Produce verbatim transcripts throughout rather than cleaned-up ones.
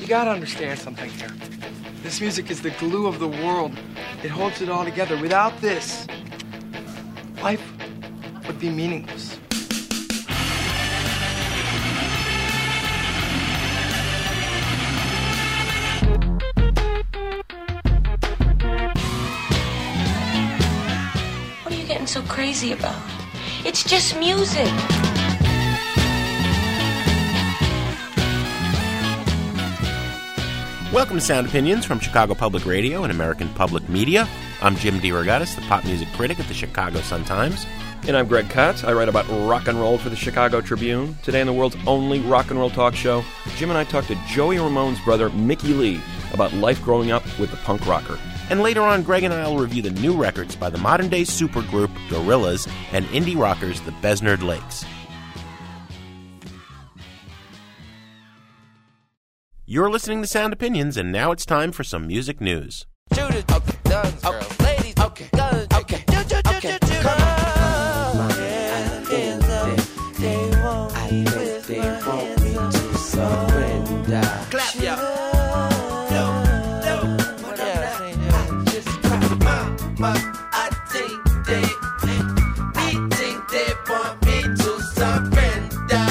You gotta understand something here. This music is the glue of the world. It holds it all together. Without this, life would be meaningless. What are you getting so crazy about? It's just music. Welcome to Sound Opinions from Chicago Public Radio and American Public Media. I'm Jim DeRogatis, the pop music critic at the Chicago Sun-Times. And I'm Greg Kotz. I write about rock and roll for the Chicago Tribune. Today on the world's only rock and roll talk show, Jim and I talked to Joey Ramone's brother, Mickey Lee, about life growing up with the punk rocker. And later on, Greg and I will review the new records by the modern-day supergroup Gorillaz and indie rockers the Besnard Lakes. You're listening to Sound Opinions, and now it's time for some music news. Shooters, okay, guns, okay, ladies, okay, guns, okay, okay, come on. I think that they want, I think they want me to surrender. Clap, y'all. No, no, what I just clap my, my, I think they, they think they want me to surrender.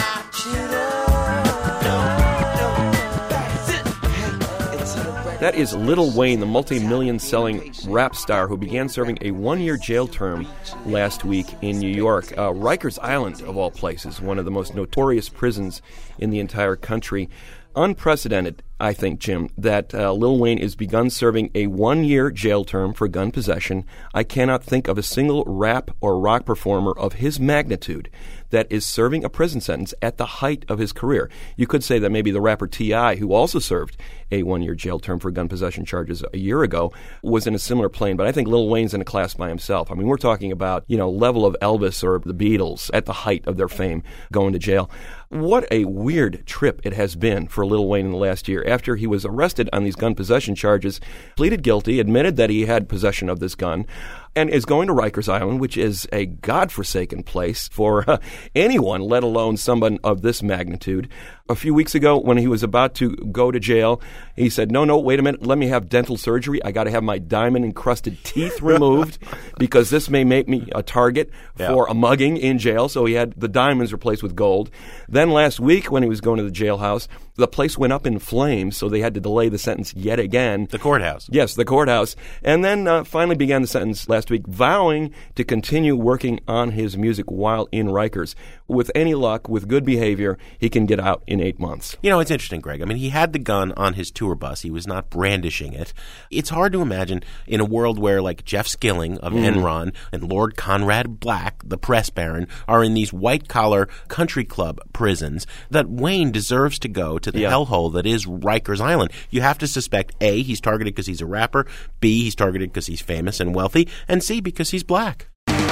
That is Lil Wayne, the multi-million selling rap star who began serving a one-year jail term last week in New York. Uh, Rikers Island, of all places, one of the most notorious prisons in the entire country. Unprecedented, I think, Jim, that uh, Lil Wayne has begun serving a one-year jail term for gun possession. I cannot think of a single rap or rock performer of his magnitude that is serving a prison sentence at the height of his career. You could say that maybe the rapper T I, who also served a one-year jail term for gun possession charges a year ago, was in a similar plane. But I think Lil Wayne's in a class by himself. I mean, we're talking about, you know, level of Elvis or the Beatles at the height of their fame going to jail. What a weird trip it has been for Lil Wayne in the last year. After he was arrested on these gun possession charges, pleaded guilty, admitted that he had possession of this gun, and is going to Rikers Island, which is a godforsaken place for uh, anyone, let alone someone of this magnitude. A few weeks ago, when he was about to go to jail, he said, no, no, wait a minute, let me have dental surgery. I got to have my diamond-encrusted teeth removed because this may make me a target yeah. for a mugging in jail. So he had the diamonds replaced with gold. Then last week, when he was going to the jailhouse, the place went up in flames, so they had to delay the sentence yet again. The courthouse. Yes, the courthouse. And then uh, finally began the sentence last week, vowing to continue working on his music while in Rikers. With any luck, with good behavior, he can get out in eight months. You know, it's interesting, Greg. I mean, he had the gun on his tour bus. He was not brandishing it. It's hard to imagine in a world where, like, Jeff Skilling of mm. Enron and Lord Conrad Black, the press baron, are in these white-collar country club prisons, that Wayne deserves to go to the yeah. hellhole that is Rikers Island. You have to suspect, A, he's targeted because he's a rapper, B, he's targeted because he's famous and wealthy, and C, because he's black.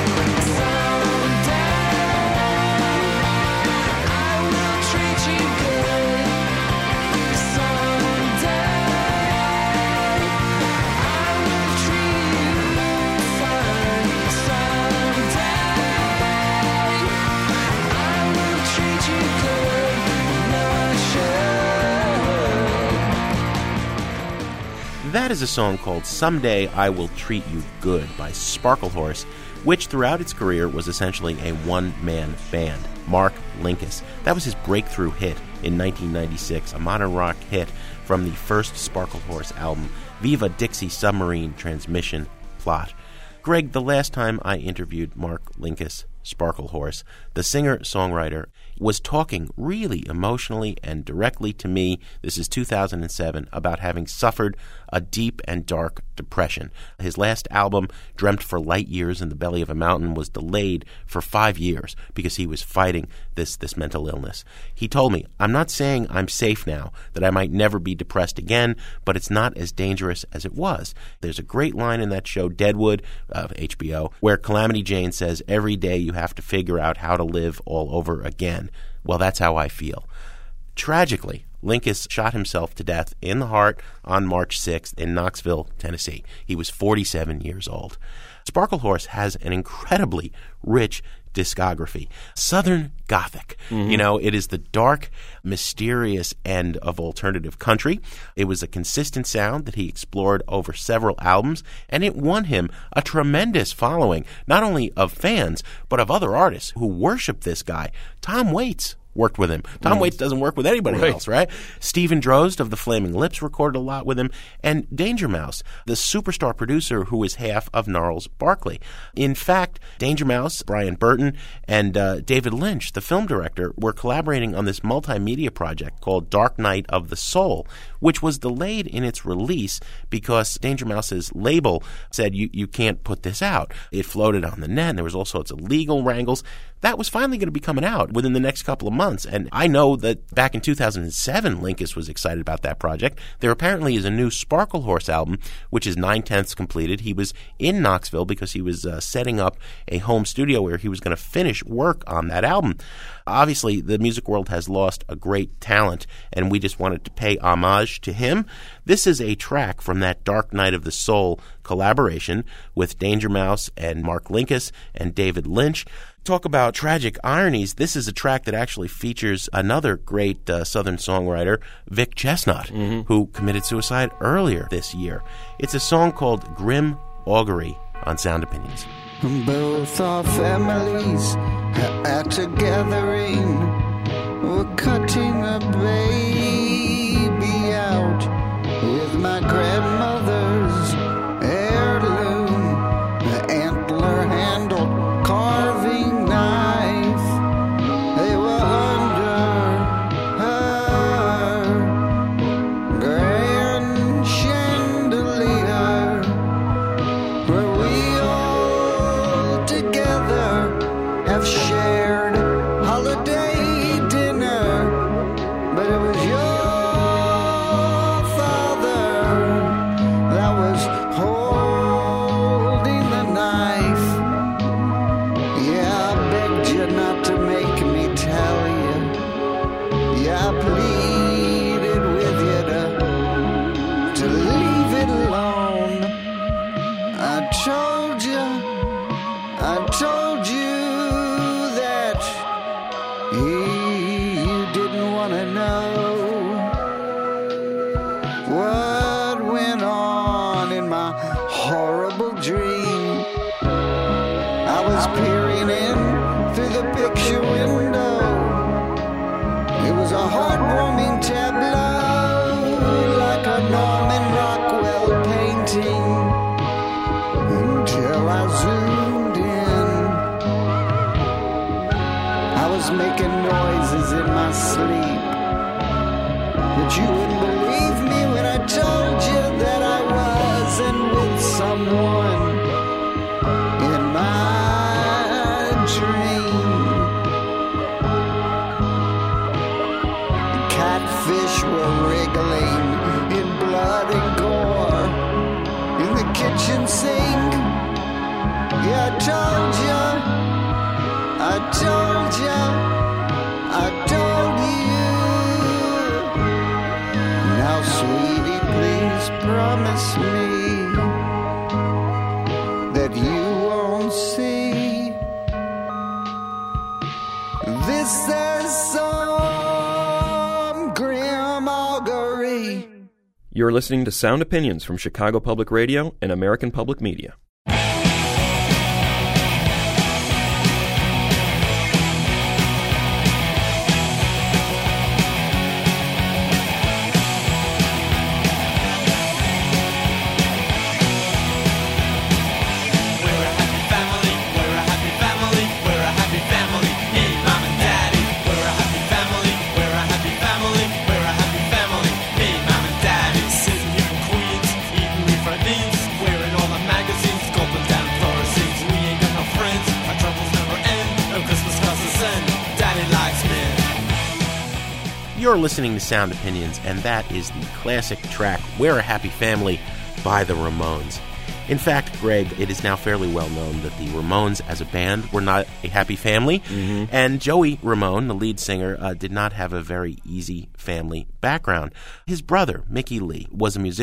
That is a song called Someday I Will Treat You Good by Sparklehorse, which throughout its career was essentially a one-man band. Mark Linkous. That was his breakthrough hit in nineteen ninety-six, a modern rock hit from the first Sparklehorse album, Viva Dixie Submarine Transmission Plot. Greg, the last time I interviewed Mark Linkous, Sparklehorse, the singer-songwriter, was talking really emotionally and directly to me, this is two thousand seven, about having suffered a deep and dark depression. His last album, Dreamt for Light Years in the Belly of a Mountain, was delayed for five years because he was fighting this, this mental illness. He told me, I'm not saying I'm safe now, that I might never be depressed again, but it's not as dangerous as it was. There's a great line in that show, Deadwood, of H B O, where Calamity Jane says, every day you have to figure out how to live all over again. Well, that's how I feel. Tragically, Linkous shot himself to death in the heart on March sixth in Knoxville, Tennessee. He was forty-seven years old. Sparklehorse has an incredibly rich, discography. Southern Gothic. Mm-hmm. You know, it is the dark, mysterious end of alternative country. It was a consistent sound that he explored over several albums, and it won him a tremendous following, not only of fans, but of other artists who worship this guy. Tom Waits worked with him. Tom mm. Waits doesn't work with anybody right. else, right? Stephen Drozd of the Flaming Lips recorded a lot with him, and Danger Mouse, the superstar producer who is half of Gnarls Barkley. In fact, Danger Mouse, Brian Burton, and uh, David Lynch, the film director, were collaborating on this multimedia project called Dark Night of the Soul, which was delayed in its release because Danger Mouse's label said, you, you can't put this out. It floated on the net, and there was all sorts of legal wrangles. That was finally going to be coming out within the next couple of months. And I know that back in two thousand seven, Linkus was excited about that project. There apparently is a new Sparkle Horse album, which is nine-tenths completed. He was in Knoxville because he was uh, setting up a home studio where he was going to finish work on that album. Obviously, the music world has lost a great talent, and we just wanted to pay homage to him. This is a track from that Dark Night of the Soul collaboration with Danger Mouse and Mark Linkus and David Lynch. Talk about tragic ironies. This is a track that actually features another great uh, Southern songwriter, Vic Chestnut, mm-hmm. who committed suicide earlier this year. It's a song called Grim Augury on Sound Opinions. Both our families at a gathering were cutting a baby out with my grandmother's heirloom, the antler-handled carving knife. They were under her grand chandelier, where we all together have shared holiday dinner. But it was your peering in through the picture window. It was a heartwarming tableau, like a Norman Rockwell painting, until I zoomed in. I was making noises in my sleep, but you wouldn't believe me when I told you that I wasn't with someone in my dream. Catfish were wriggling in blood and gore in the kitchen sink. Yeah, I told ya, I told ya, I told you. Now, sweetie, please promise me that you won't see this as some grim augury. You're listening to Sound Opinions from Chicago Public Radio and American Public Media. You're listening to Sound Opinions, and that is the classic track We're a Happy Family by the Ramones. In fact, Greg, it is now fairly well known that the Ramones as a band were not a happy family, mm-hmm. and Joey Ramone, the lead singer, uh, did not have a very easy family background. His brother, Mickey Lee, was a musician,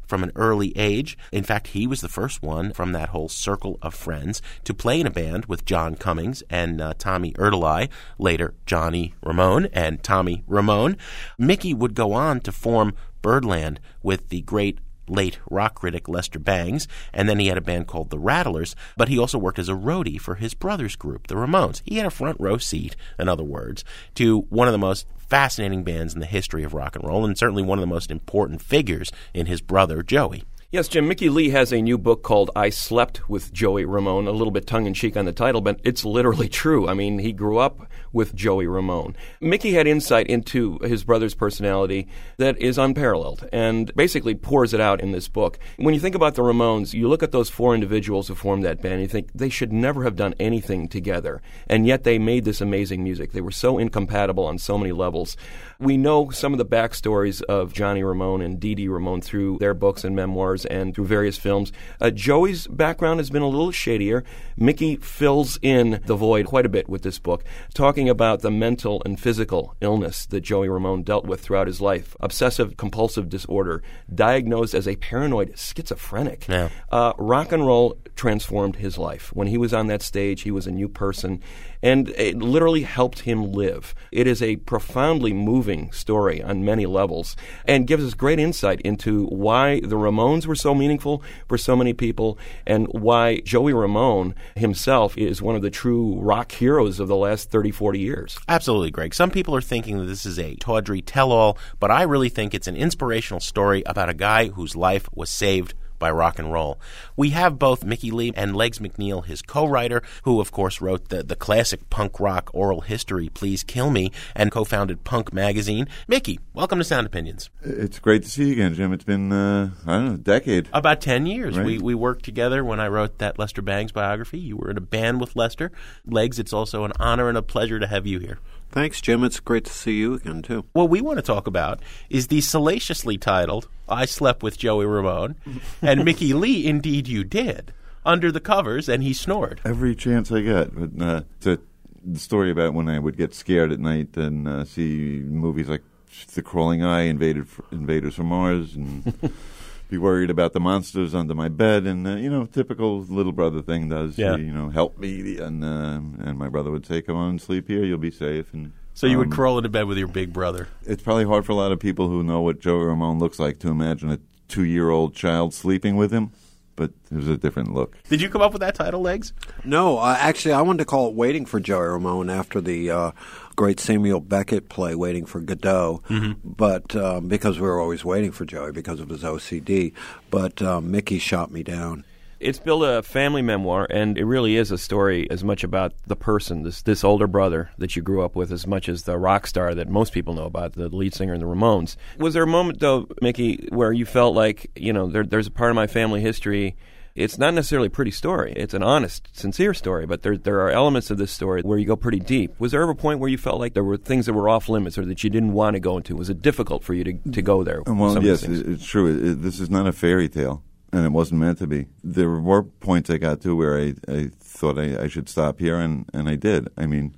from an early age. In fact, he was the first one from that whole circle of friends to play in a band with John Cummings and uh, Tommy Erdelyi, later Johnny Ramone and Tommy Ramone. Mickey would go on to form Birdland with the great late rock critic Lester Bangs, and then he had a band called the Rattlers, but he also worked as a roadie for his brother's group, the Ramones. He had a front row seat, in other words, to one of the most fascinating bands in the history of rock and roll, and certainly one of the most important figures in his brother, Joey. Yes, Jim, Mickey Lee has a new book called I Slept with Joey Ramone, a little bit tongue-in-cheek on the title, but it's literally true. I mean, he grew up with Joey Ramone. Mickey had insight into his brother's personality that is unparalleled and basically pours it out in this book. When you think about the Ramones, you look at those four individuals who formed that band and you think they should never have done anything together, and yet they made this amazing music. They were so incompatible on so many levels. We know some of the backstories of Johnny Ramone and Dee Dee Ramone through their books and memoirs and through various films. Uh, Joey's background has been a little shadier. Mickey fills in the void quite a bit with this book, talking about the mental and physical illness that Joey Ramone dealt with throughout his life. Obsessive-compulsive disorder, diagnosed as a paranoid schizophrenic. Yeah. Uh, rock and roll transformed his life. When he was on that stage, he was a new person, and it literally helped him live. It is a profoundly moving story on many levels and gives us great insight into why the Ramones were so meaningful for so many people and why Joey Ramone himself is one of the true rock heroes of the last thirty, forty years. Absolutely, Greg. Some people are thinking that this is a tawdry tell-all, but I really think it's an inspirational story about a guy whose life was saved by rock and roll. We have both Mickey Lee and Legs McNeil, his co-writer, who of course wrote the, the classic punk rock oral history, Please Kill Me, and co-founded Punk Magazine. Mickey, welcome to Sound Opinions. It's great to see you again, Jim. It's been, uh, I don't know, a decade. About ten years. Right. We we worked together when I wrote that Lester Bangs biography. You were in a band with Lester. Legs, it's also an honor and a pleasure to have you here. Thanks, Jim. It's great to see you again, too. What we want to talk about is the salaciously titled I Slept with Joey Ramone, and Mickey Lee, indeed you did, under the covers, and he snored. Every chance I get. But, uh, it's a the story about when I would get scared at night and uh, see movies like The Crawling Eye, Invaded, Invaders from Mars, and be worried about the monsters under my bed, and, uh, you know, typical little brother thing does. Yeah. You know, help me, and uh, and my brother would say, come on, sleep here, you'll be safe. And So you would um, crawl into bed with your big brother. It's probably hard for a lot of people who know what Joey Ramone looks like to imagine a two-year-old child sleeping with him, but there's a different look. Did you come up with that title, Legs? No, uh, actually, I wanted to call it Waiting for Joey Ramone after the uh, great Samuel Beckett play, Waiting for Godot, mm-hmm. but um, because we were always waiting for Joey because of his O C D, but um, Mickey shot me down. It's billed a family memoir, and it really is a story as much about the person, this this older brother that you grew up with, as much as the rock star that most people know about, the lead singer in the Ramones. Was there a moment, though, Mickey, where you felt like, you know, there, there's a part of my family history, it's not necessarily a pretty story. It's an honest, sincere story, but there there are elements of this story where you go pretty deep. Was there ever a point where you felt like there were things that were off limits or that you didn't want to go into? Was it difficult for you to, to go there? Well, yes, it, it's true. It, it, this is not a fairy tale. And it wasn't meant to be. There were points I got to where I, I thought I, I should stop here, and, and I did. I mean,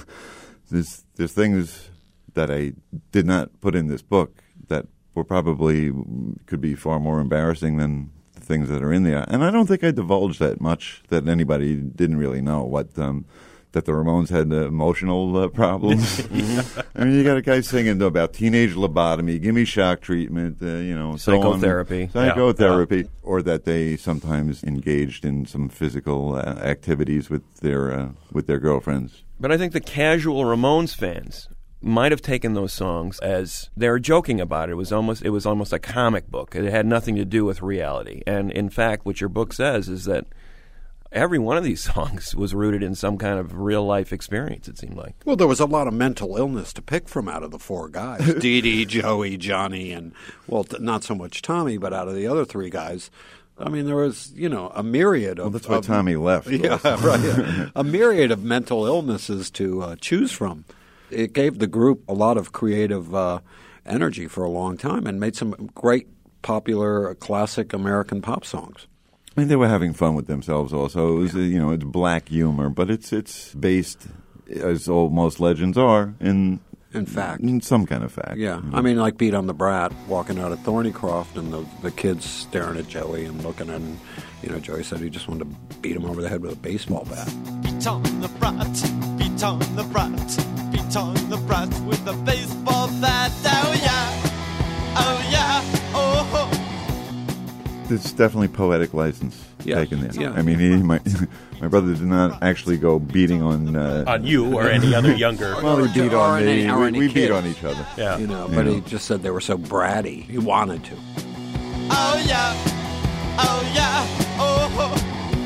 there's, there's things that I did not put in this book that were probably could be far more embarrassing than the things that are in there. And I don't think I divulged that much, that anybody didn't really know what um, that the Ramones had uh, emotional uh, problems. I mean, you got a guy singing about teenage lobotomy, give me shock treatment, uh, you know, psychotherapy, so on, psychotherapy, yeah. Or that they sometimes engaged in some physical uh, activities with their uh, with their girlfriends. But I think the casual Ramones fans might have taken those songs as they were joking about it. It was almost it was almost a comic book. It had nothing to do with reality. And in fact, what your book says is that every one of these songs was rooted in some kind of real-life experience, it seemed like. Well, there was a lot of mental illness to pick from out of the four guys. Dee Dee, Joey, Johnny, and, well, t- not so much Tommy, but out of the other three guys, I mean, there was, you know, a myriad of... Well, that's why of, Tommy left. Yeah, right. Yeah. A myriad of mental illnesses to uh, choose from. It gave the group a lot of creative uh, energy for a long time and made some great, popular, classic American pop songs. I mean, they were having fun with themselves also. It was, yeah. you know, it's black humor, but it's it's based, as all most legends are, in in fact. In some kind of fact. Yeah. Mm. I mean, like Beat on the Brat, walking out of Thornycroft and the, the kids staring at Joey and looking at him. You know, Joey said he just wanted to beat him over the head with a baseball bat. Beat on the brat, beat on the brat, beat on the brat with a baseball bat. Oh yeah, oh yeah, oh ho. There's definitely poetic license Yeah. taken there. Yeah. I mean, he, my my brother did not actually go beating on uh, On you or any other younger. Well, he beat Or on any- me. or We, any we beat kids. on each other. Yeah. You know, You but know. he just said they were so bratty. He wanted to. Oh yeah, oh yeah, oh ho.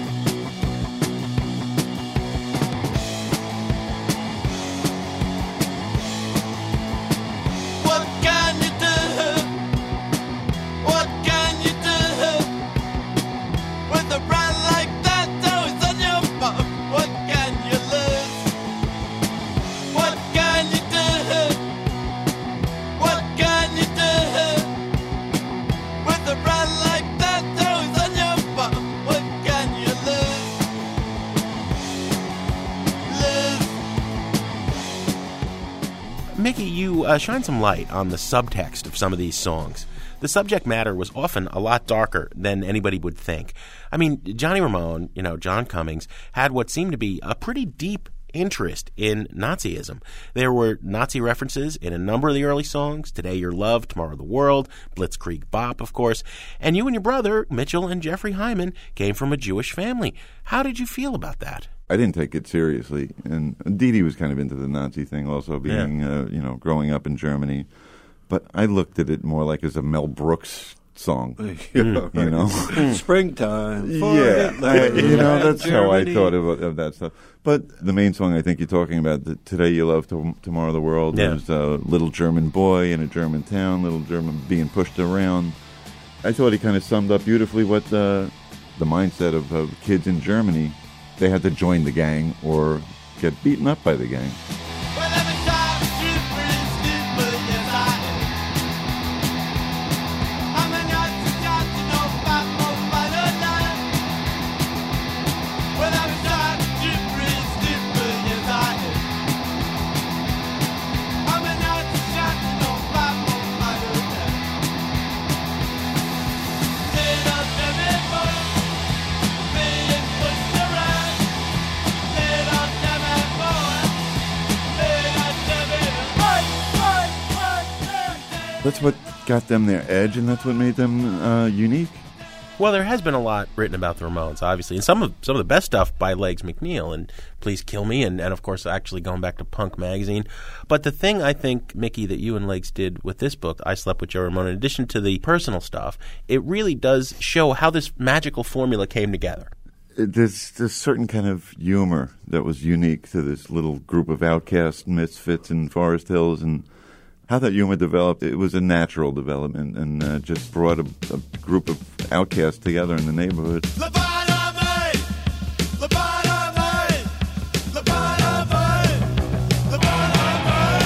What can you do? What can you do with a brand like that? Oh, it's on your bum. What can you lose? What can you do? What can you do with a brand like that? Oh, it's on your bum. What can you lose? Lose. Mickey, you uh, shine some light on the subtext of some of these songs. The subject matter was often a lot darker than anybody would think. I mean, Johnny Ramone, you know, John Cummings, had what seemed to be a pretty deep interest in Nazism. There were Nazi references in a number of the early songs, Today Your Love, Tomorrow the World, Blitzkrieg Bop, of course. And you and your brother, Mitchell and Jeffrey Hyman, came from a Jewish family. How did you feel about that? I didn't take it seriously, and Dee Dee was kind of into the Nazi thing, also being, Yeah. uh, you know, growing up in Germany. But I looked at it more like as a Mel Brooks song, you you know. Springtime. Yeah, I, you know, that's how I Germany. thought of, of that stuff. But the main song I think you're talking about, the Today You Love, to, Tomorrow the World, Yeah. was a little German boy in a German town, little German being pushed around. I thought he kind of summed up beautifully what the, the mindset of, of kids in Germany. They had to join the gang or get beaten up by the gang. Well, every time you breathe, sleep, but yes, I am. I'm a Nazi, Nazi, no fight, no fight, no lie. Well, every time you breathe, sleep, but yes, I am. I'm a Nazi, Nazi, no fight, no fight, no lie. Say not to me, boy, being pushed around. Say not to me, boy. That's what got them their edge, and that's what made them uh, unique. Well, there has been a lot written about the Ramones, obviously, and some of some of the best stuff by Legs McNeil and Please Kill Me, and, and of course, actually going back to Punk Magazine. But the thing I think, Mickey, that you and Legs did with this book, I Slept with Joe Ramone, in addition to the personal stuff, it really does show how this magical formula came together. It- There's this certain kind of humor that was unique to this little group of outcast misfits in Forest Hills, and how that humor developed, it was a natural development, and uh, just brought a, a group of outcasts together in the neighborhood. Lobotomy! Lobotomy! Lobotomy! Lobotomy!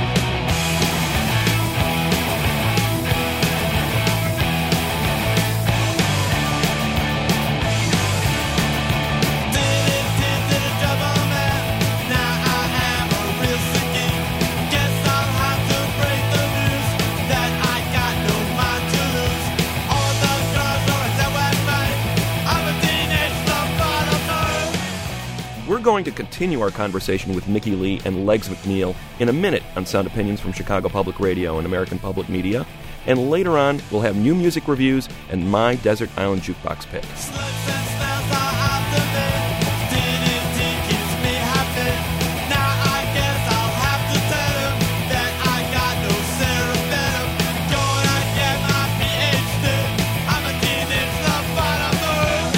Did it, did, did it, trouble man? Now I am a real sickie. Guess I'll have to break the news that I got no mind to lose. All the girls are that way, mate. I'm a teenage lobotomy. We're going to continue our conversation with Mickey Lee and Legs McNeil in a minute on Sound Opinions from Chicago Public Radio and American Public Media. And later on, we'll have new music reviews and my Desert Island Jukebox pick. Slugs and snails are after me. D D T keeps me happy. Now I guess I'll have to tell him that I got no cerebellum. Gonna get my P H D. I'm a teenage lobotomer.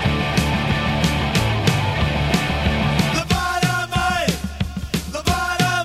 Lobotomy! Lobotomy!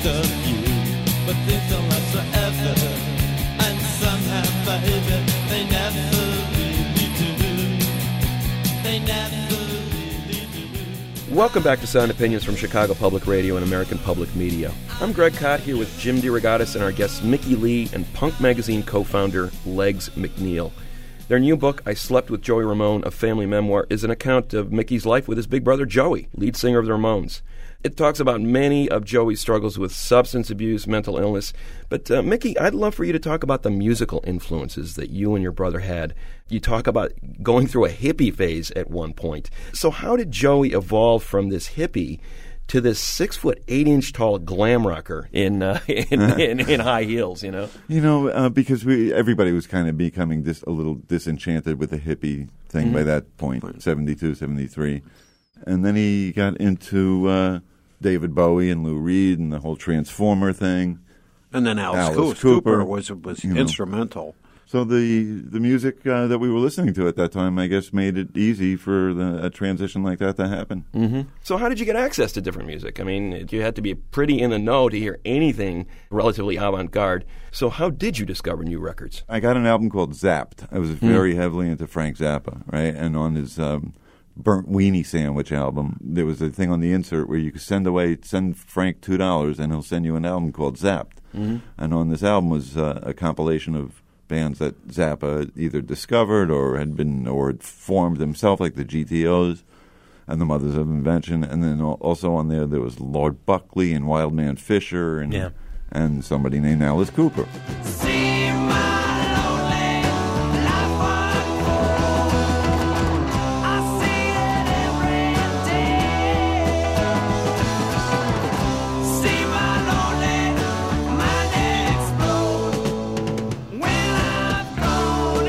taste of you. But things don't last forever, and somehow, baby, they never really do. They never really do. Welcome back to Sound Opinions from Chicago Public Radio and American Public Media. I'm Greg Kot here with Jim DeRogatis and our guests Mickey Lee and Punk Magazine co-founder Legs McNeil. Their new book, I Slept with Joey Ramone, a family memoir, is an account of Mickey's life with his big brother Joey, lead singer of the Ramones. It talks about many of Joey's struggles with substance abuse, mental illness. But, uh, Mickey, I'd love for you to talk about the musical influences that you and your brother had. You talk about going through a hippie phase at one point. So how did Joey evolve from this hippie to this six foot eight inch tall glam rocker in uh, in, in in high heels? You know, You know, uh, because we everybody was kind of becoming dis, a little disenchanted with the hippie thing Mm-hmm. by that point, seventy-two, seventy-three. And then he got into uh, David Bowie and Lou Reed and the whole Transformer thing. And then Alice, Alice Cooper, Cooper, Cooper was was you know. instrumental. So the the music uh, that we were listening to at that time, I guess, made it easy for the, a transition like that to happen. Mm-hmm. So how did you get access to different music? I mean, you had to be pretty in the know to hear anything relatively avant-garde. So how did you discover new records? I got an album called Zapped. I was very heavily into Frank Zappa, right? And on his um, Burnt Weenie Sandwich album, there was a thing on the insert where you could send away, send Frank two dollars, and he'll send you an album called Zapped. Mm-hmm. And on this album was uh, a compilation of bands that Zappa either discovered or had been or had formed himself, like the G T Os and the Mothers of Invention. And then al- also on there, there was Lord Buckley and Wildman Fisher and Yeah. and somebody named Alice Cooper. See my lonely life unfold. I see it every day. See my lonely mind explode when I've gone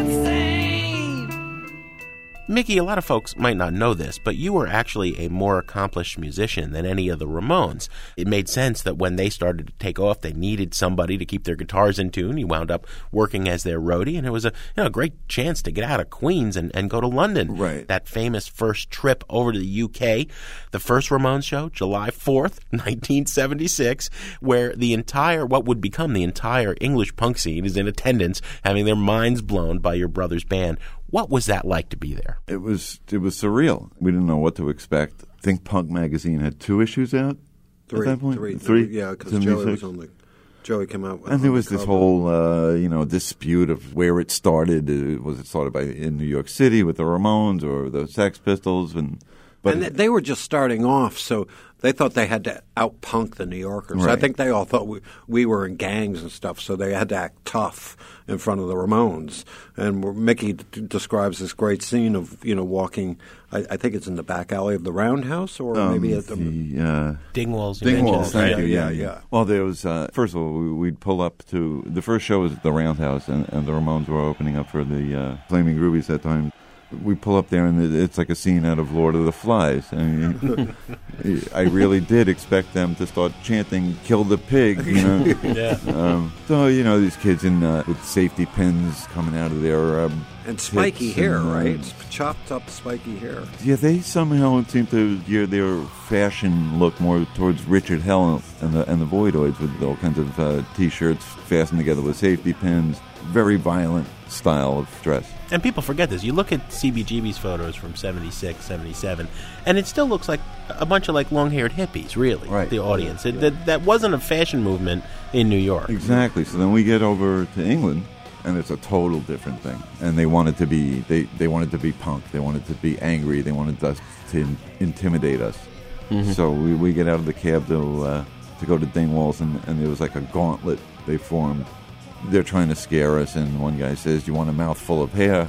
insane. Mickey, a lot of folks might not know this, but you were actually a more accomplished musician than any of the Ramones. It made sense that when they started to take off, they needed somebody to keep their guitars in tune. You wound up working as their roadie, and it was a you know, great chance to get out of Queens and, and go to London. Right. That famous first trip over to the U K. The first Ramones show, July fourth, nineteen seventy-six, where the entire, what would become the entire English punk scene is in attendance, having their minds blown by your brother's band. What was that like to be there? It was it was surreal. We didn't know what to expect. I think Punk Magazine had two issues out Three, at that point. three, three, yeah, because seventy-six. Joey was on the. Joey came out, with And there on was the this cover. whole, uh, you know, dispute of where it started. Uh, was it started by in New York City with the Ramones or the Sex Pistols? And but and they, they were just starting off, so they thought they had to out-punk the New Yorkers. I Right. think they all thought we, we were in gangs and stuff, so they had to act tough in front of the Ramones. And where Mickey d- describes this great scene of, you know, walking, I, I think it's in the back alley of the Roundhouse, or um, maybe at the... the uh, Dingwalls. you Dingwalls, mentioned, thank right? you. Yeah, Yeah, yeah. Well, there was uh, first of all, we, we'd pull up to the first show was at the Roundhouse, and, and the Ramones were opening up for the uh, Flaming Groovies that time. We pull up there, and it- it's like a scene out of Lord of the Flies. I mean, I really did expect them to start chanting "Kill the pig," you know. Yeah. Um, so you know, these kids in uh, with safety pins coming out of their um, And spiky tits hair, and, uh, right? It's chopped up spiky hair. Yeah, they somehow seem to gear their fashion look more towards Richard Hell and the and the Voidoids with all kinds of uh, T-shirts fastened together with safety pins. Very violent style of dress. And people forget this. You look at C B G B's photos from seventy-six, seventy-seven, and it still looks like a bunch of like long-haired hippies, really, Right. the audience. It, that, that wasn't a fashion movement in New York. Exactly. So then we get over to England, and it's a total different thing. And they wanted to be they, they wanted to be punk. They wanted to be angry. They wanted us to in, intimidate us. Mm-hmm. So we, we get out of the cab to uh, to go to Dingwalls, and, and there was like a gauntlet they formed. They're trying to scare us, and one guy says, "You want a mouthful of hair?"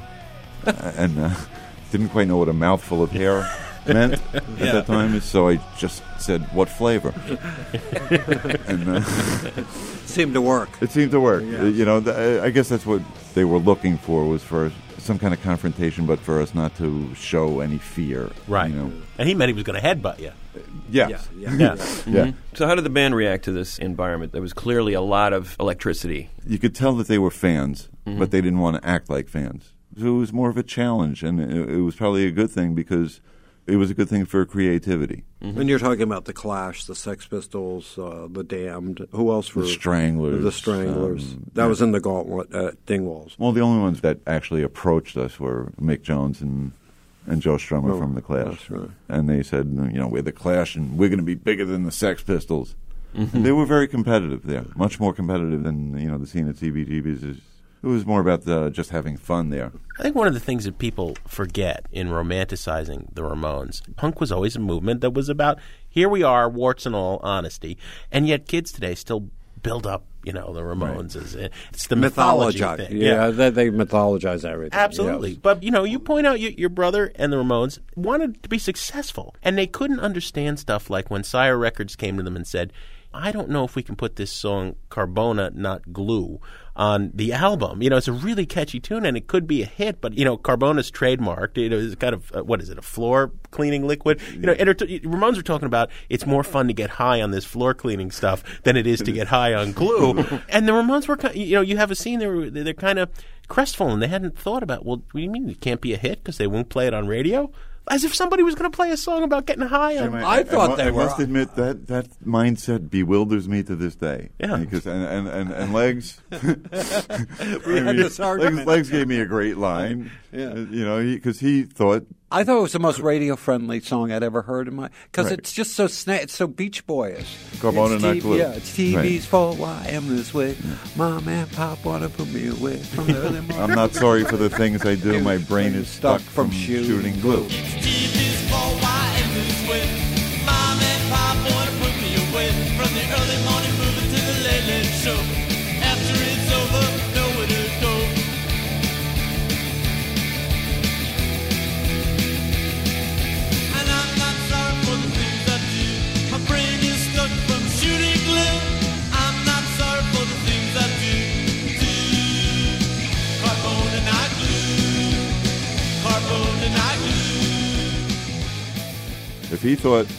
and uh, didn't quite know what a mouthful of hair meant at Yeah. that time, so I just said, "What flavor?" and uh, Seemed to work. it seemed to work. Yeah. You know, th- I guess that's what they were looking for, was for some kind of confrontation, but for us not to show any fear. Right. You know? And he meant he was going to headbutt you. Yes. Yeah, yeah, Yeah. Yeah. Mm-hmm. So how did the band react to this environment? There was clearly a lot of electricity. You could tell that they were fans, but they didn't want to act like fans. So it was more of a challenge, and it, it was probably a good thing because it was a good thing for creativity. Mm-hmm. And you're talking about the Clash, the Sex Pistols, uh, the Damned. Who else were The Stranglers. The Stranglers. um, that yeah. was in the Gauntlet at Dingwalls. Well, the only ones that actually approached us were Mick Jones and and Joe Strummer Oh, from the Clash. that's right. And they said, you know, we're the Clash and we're going to be bigger than the Sex Pistols. Mm-hmm. They were very competitive there, much more competitive than, you know, the scene at C B G B's. Is, it was more about the, just having fun there. I think one of the things that people forget in romanticizing the Ramones, punk was always a movement that was about, here we are, warts and all, honesty, and yet kids today still build up, you know, the Ramones. Right. As, it's the mythology Mythologize. thing. Yeah, Yeah. They, they mythologize everything. Absolutely. Yes. But, you know, you point out your, your brother and the Ramones wanted to be successful, and they couldn't understand stuff like when Sire Records came to them and said, I don't know if we can put this song Carbona, Not Glue on the album. You know, it's a really catchy tune, and it could be a hit, but, you know, Carbona's trademarked. You know, it's kind of, uh, what is it, a floor cleaning liquid? You know, and t- Ramones are talking about it's more fun to get high on this floor cleaning stuff than it is to get high on glue. And the Ramones were, you know, you have a scene there, they're kind of crestfallen. They hadn't thought about, well, what do you mean it can't be a hit because they won't play it on radio? As if somebody was going to play a song about getting high on. I, I thought I, they I were. must admit that that mindset bewilders me to this day. Yeah. Because and and and, and Legs. we I had mean, this argument. Legs, Legs gave me a great line. Yeah. Uh, you know, because he, he thought. I thought it was the most radio-friendly song I'd ever heard in my because Right. it's just so sna- it's so Beach Boyish. Carbona, It's Not T- Glue. Yeah, it's T V's Right. fault why I am this way. Mom and Pop want to put me away from the early morning. I'm not sorry for the things I do. My brain is stuck from shooting glue. T V's for why I'm this way. Mom and Pop wanna put me away from the early morning movie to the late late show. After it's over, nowhere to go. And I'm not sorry for the things I do. My brain is stuck from shooting glue. I'm not sorry for the things I do. Do Carbona, not glue. Carbona, not glue. If he thought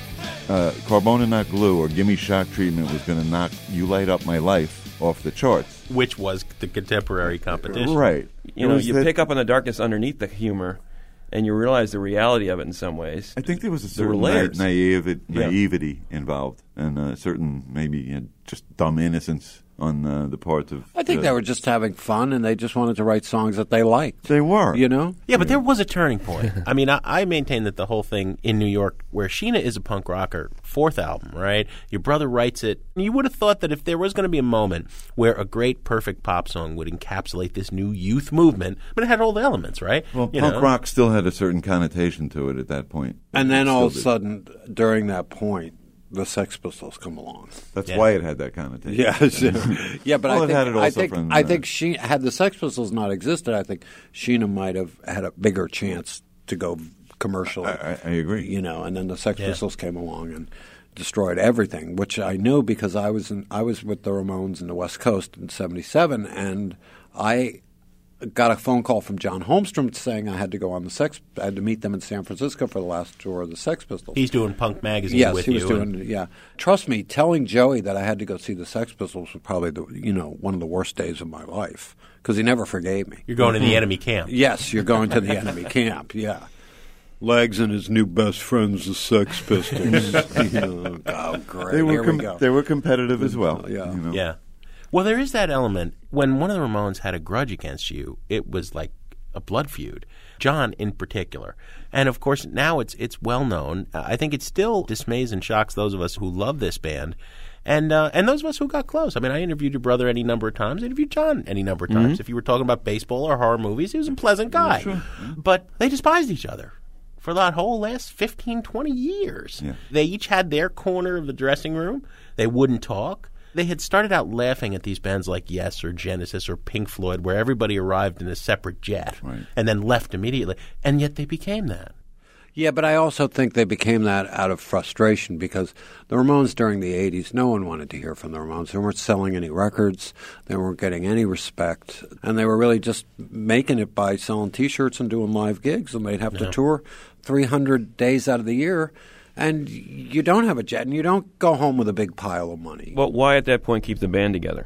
uh, Carbona, Not Glue or Gimme Shock Treatment was going to knock You Light Up My Life off the charts. Which was the contemporary competition. Right. You It know, was you that- pick up on the darkness underneath the humor, and you realize the reality of it in some ways. I think there was a There were certain na- layers. naivety, Yeah. naivety involved, and a certain maybe you know, just dumb innocence on uh, the part of. I think uh, they were just having fun, and they just wanted to write songs that they liked. They were. You know? Yeah, but there was a turning point. I mean, I, I maintain that the whole thing in New York, where Sheena is a punk rocker, fourth album, right? Your brother writes it. You would have thought that if there was going to be a moment where a great, perfect pop song would encapsulate this new youth movement, but it had all the elements, right? Well, You punk know? rock still had a certain connotation to it at that point. And then It all of a still did. sudden, during that point, the Sex Pistols come along. That's Yeah. why it had that connotation. Yes, yeah, but Well, I it think had it I also think from, I uh, think she had the Sex Pistols not existed. I think Sheena might have had a bigger chance to go commercial. I, I, I agree. You know, and then the Sex Yeah. Pistols came along and destroyed everything, which I knew because I was in, I was with the Ramones in the West Coast in seventy-seven, and I got a phone call from John Holmstrom saying I had to go on the Sex. I had to meet them in San Francisco for the last tour of the Sex Pistols. He's doing Punk Magazine Yes, with he was you. doing. and- Yeah, trust me. Telling Joey that I had to go see the Sex Pistols was probably the you know one of the worst days of my life because he never forgave me. You're going to the enemy camp. Yes, you're going to the enemy camp. Yeah, Legs and his new best friends, the Sex Pistols. You know, oh, great! They were Here com- we go. they were competitive as well. Yeah. you know. Yeah. Well, there is that element. When one of the Ramones had a grudge against you, it was like a blood feud. John in particular. And, of course, now it's it's well known. Uh, I think it still dismays and shocks those of us who love this band. And uh, and those of us who got close. I mean, I interviewed your brother any number of times. I interviewed John any number of times. Mm-hmm. If you were talking about baseball or horror movies, he was a pleasant guy. sure. But they despised each other for that whole last fifteen, twenty years. Yeah. They each had their corner of the dressing room. They wouldn't talk. They had started out laughing at these bands like Yes or Genesis or Pink Floyd, where everybody arrived in a separate jet Right. and then left immediately. And yet they became that. Yeah, but I also think they became that out of frustration because the Ramones during the eighties, no one wanted to hear from the Ramones. They weren't selling any records. They weren't getting any respect. And they were really just making it by selling T-shirts and doing live gigs. And they'd have to tour three hundred days out of the year. And you don't have a jet and you don't go home with a big pile of money. Well, why at that point keep the band together?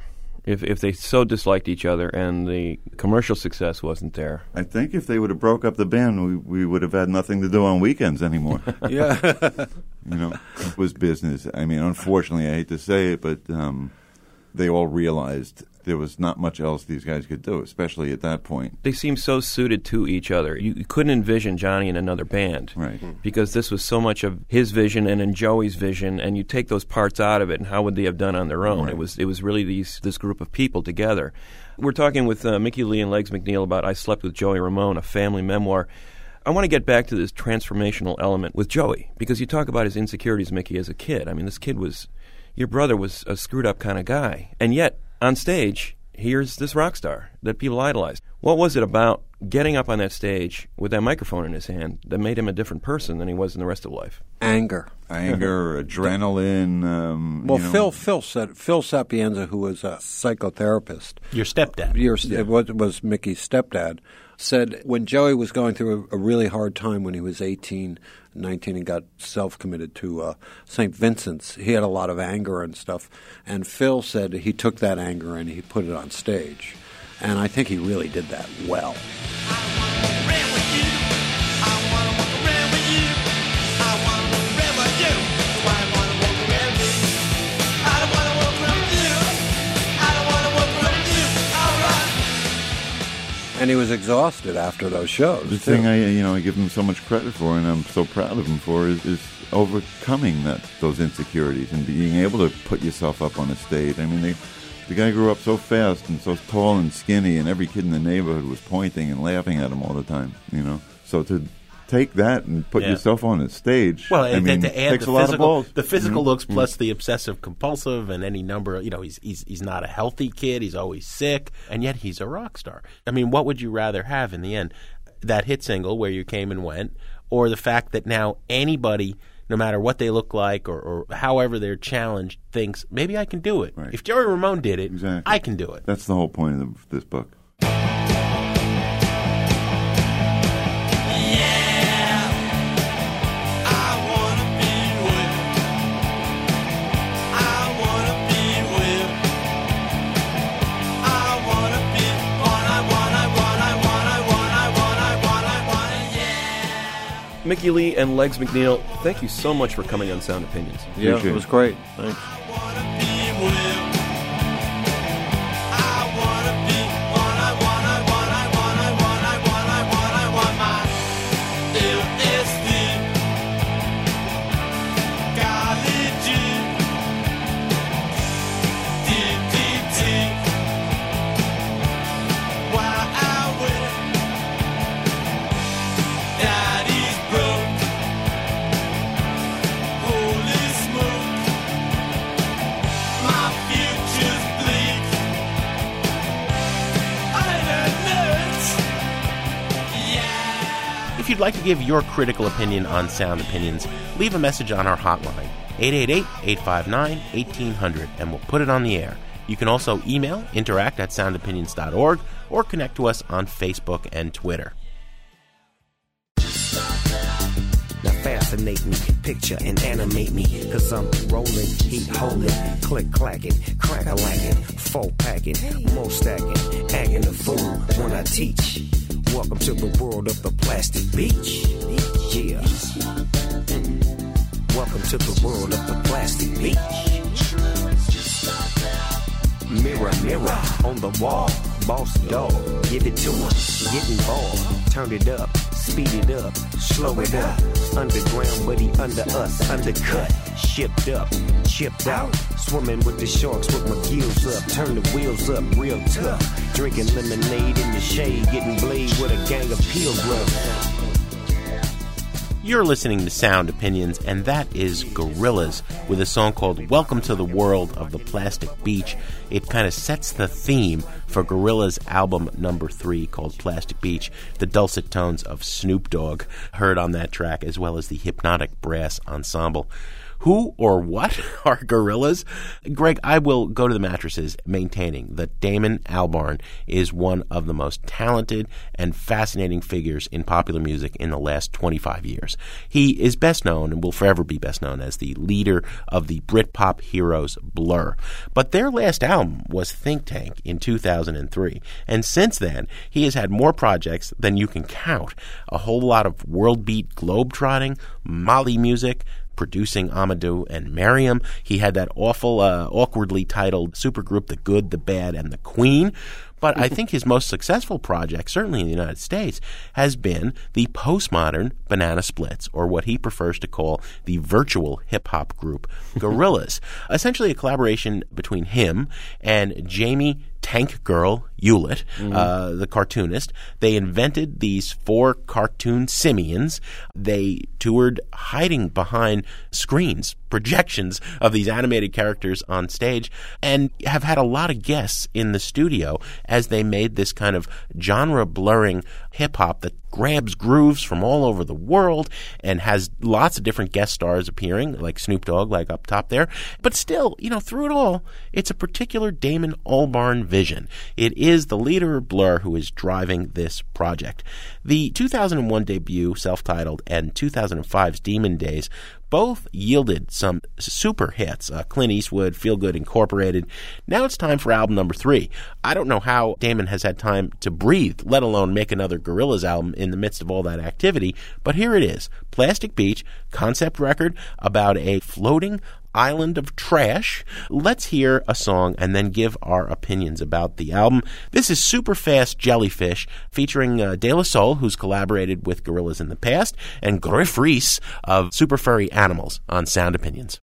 If if they so disliked each other and the commercial success wasn't there. I think if they would have broke up the band, we, we would have had nothing to do on weekends anymore. Yeah. You know, it was business. I mean, unfortunately, I hate to say it, but um, they all realized there was not much else these guys could do, especially at that point. They seemed so suited to each other. You, you couldn't envision Johnny in another band. Right. Because this was so much of his vision and in Joey's vision, and you take those parts out of it, and how would they have done on their own? Right. It was it was really these this group of people together. We're talking with uh, Mickey Lee and Legs McNeil about I Slept with Joey Ramone, a family memoir. I want to get back to this transformational element with Joey, because you talk about his insecurities, Mickey, as a kid. I mean, this kid was, your brother was a screwed-up kind of guy. And yet, on stage, here's this rock star that people idolized. What was it about getting up on that stage with that microphone in his hand that made him a different person than he was in the rest of life? Anger. Anger, adrenaline. Um, Well, you know. Phil Phil said Phil Sapienza, who was a psychotherapist, Your stepdad. your, it was, was Mickey's stepdad, said when Joey was going through a, a really hard time when he was eighteen, nineteen, and got self-committed to uh, Saint Vincent's, he had a lot of anger and stuff. And Phil said he took that anger and he put it on stage. And I think he really did that well. And he was exhausted after those shows. The thing I, you know, I give him so much credit for, and I'm so proud of him for, is, is overcoming that those insecurities and being able to put yourself up on a stage. I mean, they, the guy grew up so fast and so tall and skinny, and every kid in the neighborhood was pointing and laughing at him all the time. You know, so to take that and put Yeah. yourself on a stage, Well, I and mean, then to add takes the a lot physical, of balls. the physical Mhm. looks plus the obsessive compulsive and any number of, you know, he's, he's he's not a healthy kid. He's always sick, and yet he's a rock star. I mean, what would you rather have in the end? That hit single where you came and went, or the fact that now anybody, no matter what they look like or, or however they're challenged, thinks, maybe I can do it. Right. If Joey Ramone did it, Exactly. I can do it. That's the whole point of this book. Mickey Lee and Legs McNeil, thank you so much for coming on Sound Opinions. Yeah, Appreciate it was it. great. Thanks. If you'd like to give your critical opinion on Sound Opinions, leave a message on our hotline, eight eight eight, eight five nine, one eight hundred, and we'll put it on the air. You can also email interact at sound opinions dot org or connect to us on Facebook and Twitter. Now fascinate me, picture and animate me, cause I'm rolling, heat holding, click clacking, crack a lacking, four packing, more stacking, acting a fool when I teach. Welcome to the world of the plastic beach. Yeah. Mm. Welcome to the world of the plastic beach. Mirror, mirror on the wall. Boss dog, give it to him. Get involved, turn it up, speed it up, slow it up. Underground, but he under us, undercut, shipped up, chipped out. Swimming with the sharks with my gills up, turn the wheels up, real tough. Drinking lemonade in the shade, getting blade with a gang of pilgrims. You're listening to Sound Opinions, and that is Gorillaz with a song called Welcome to the World of the Plastic Beach. It kind of sets the theme for Gorillaz' album number three called Plastic Beach, the dulcet tones of Snoop Dogg heard on that track, as well as the Hypnotic Brass Ensemble. Who or what are Gorillaz? Greg, I will go to the mattresses maintaining that Damon Albarn is one of the most talented and fascinating figures in popular music in the last twenty-five years. He is best known and will forever be best known as the leader of the Britpop heroes Blur. But their last album was Think Tank in two thousand three, and since then he has had more projects than you can count. A whole lot of world beat globetrotting, Mali music, producing Amadou and Mariam. He had that awful, uh, awkwardly titled supergroup The Good, The Bad, and The Queen. But I think his most successful project, certainly in the United States, has been the postmodern Banana Splits, or what he prefers to call the virtual hip-hop group Gorillaz. Essentially a collaboration between him and Jamie Tank Girl Hewlett, mm-hmm. uh, the cartoonist. They invented these four cartoon simians. They toured hiding behind screens, projections of these animated characters on stage, and have had a lot of guests in the studio as they made this kind of genre-blurring hip-hop that grabs grooves from all over the world and has lots of different guest stars appearing, like Snoop Dogg, like up top there. But still, you know, through it all, it's a particular Damon Albarn vision. It is the leader of Blur who is driving this project. The two thousand one debut, self-titled, and two thousand five's Demon Days both yielded some super hits. Uh, Clint Eastwood, Feel Good Incorporated. Now it's time for album number three. I don't know how Damon has had time to breathe, let alone make another Gorillaz album in the midst of all that activity, but here it is. Plastic Beach, concept record about a floating island of trash. Let's hear a song and then give our opinions about the album. This is Super Fast Jellyfish, featuring uh, De La Soul, who's collaborated with Gorillaz in the past, and Griff Rhys of Super Furry Animals on Sound Opinions.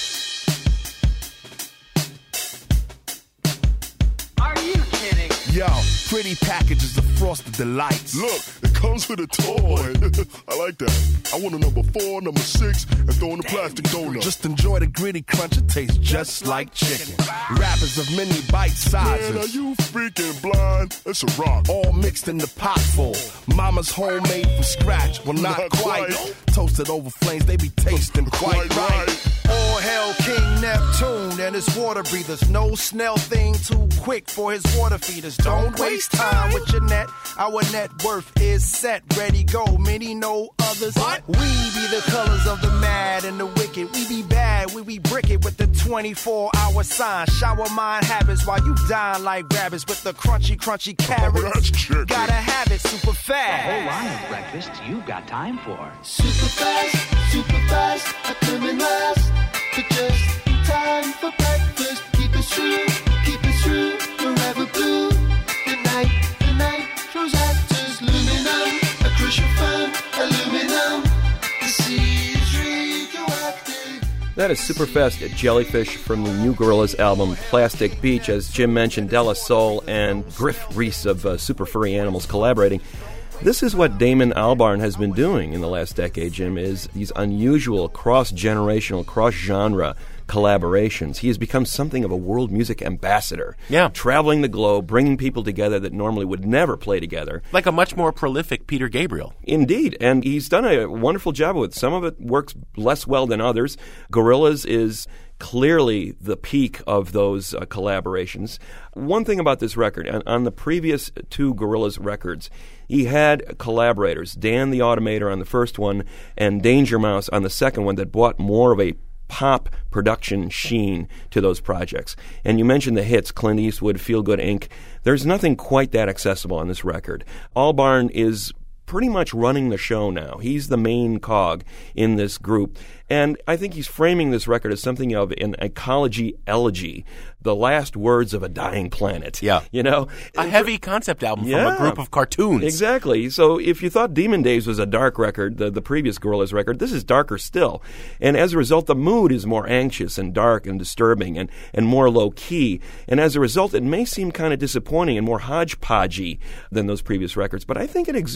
Are you kidding? Yo, pretty packages of Frosted Delights. Look, it comes with a toy. I like that. I want a number four, number six, and throw in a plastic donut. Just enjoy the gritty crunch. It tastes just like chicken. Wrappers of many bite sizes. Man, are you freaking blind? It's a rock. All mixed in the pot full. Mama's homemade from scratch. Well, not, not quite. quite. Toasted over flames, they be tasting quite, quite right. right. All hail King Neptune and his water breathers. No snail thing too quick for his water feeders. Don't waste time with your net. Our net worth is set, ready, go. Many know others. What? We be the colors of the mad and the wicked. We be bad, we be brick it with the twenty-four hour sign. Shower mind habits while you dine like rabbits with the crunchy, crunchy carrots. Oh, gotta have it super fast. A whole line of breakfast you've got time for. Super fast, super fast, I come in last. But just in time for breakfast. Keep it true, keep it true, forever blue. The night, the night throws actors, aluminum, a crucial fun, aluminum. The sea is radioactive. That is Superfast Jellyfish from the new Gorillaz album Plastic Beach. As Jim mentioned, De La Soul and Griff Rhys of uh, Super Furry Animals collaborating. This is what Damon Albarn has been doing in the last decade, Jim, is these unusual cross-generational, cross-genre collaborations. He has become something of a world music ambassador. Yeah. Traveling the globe, bringing people together that normally would never play together. Like a much more prolific Peter Gabriel. Indeed. And he's done a wonderful job with it. Some of it works less well than others. Gorillaz is clearly the peak of those uh, collaborations. One thing about this record, on, on the previous two Gorillaz records, he had collaborators, Dan the Automator on the first one and Danger Mouse on the second one, that brought more of a pop production sheen to those projects. And you mentioned the hits, Clint Eastwood, Feel Good Incorporated. There's nothing quite that accessible on this record. Albarn is pretty much running the show now. He's the main cog in this group. And I think he's framing this record as something of an ecology elegy, the last words of a dying planet. Yeah. You know? A heavy concept album yeah, from a group of cartoons. Exactly. So if you thought Demon Days was a dark record, the, the previous Gorillaz record, this is darker still. And as a result, the mood is more anxious and dark and disturbing and, and more low-key. And as a result, it may seem kind of disappointing and more hodgepodgey than those previous records. But I think it exudes kind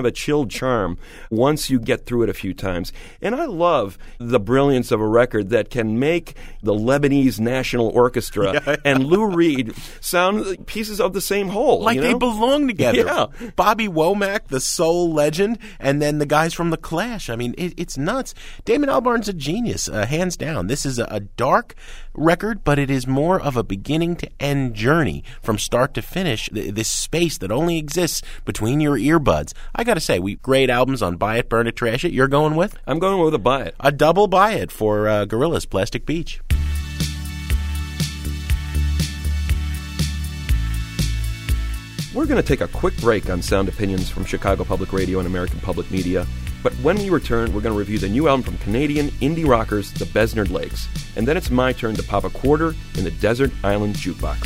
of a chilled charm once you get through it a few times. And I love the brilliance of a record that can make the Lebanese National Orchestra yeah, yeah. and Lou Reed sound like pieces of the same whole. Like you they know? belong together. Yeah. Bobby Womack, the soul legend, and then the guys from The Clash. I mean, it, it's nuts. Damon Albarn's a genius, uh, hands down. This is a, a dark record, but it is more of a beginning-to-end journey from start to finish, th- this space that only exists between your earbuds. I got to say, we great albums on Buy It, Burn It, Trash It. You're going with? I'm going with a Buy It. A double Buy It for uh, Gorillaz, Plastic Beach. We're going to take a quick break on Sound Opinions from Chicago Public Radio and American Public Media. But when we return, we're going to review the new album from Canadian indie rockers, the Besnard Lakes. And then it's my turn to pop a quarter in the Desert Island Jukebox.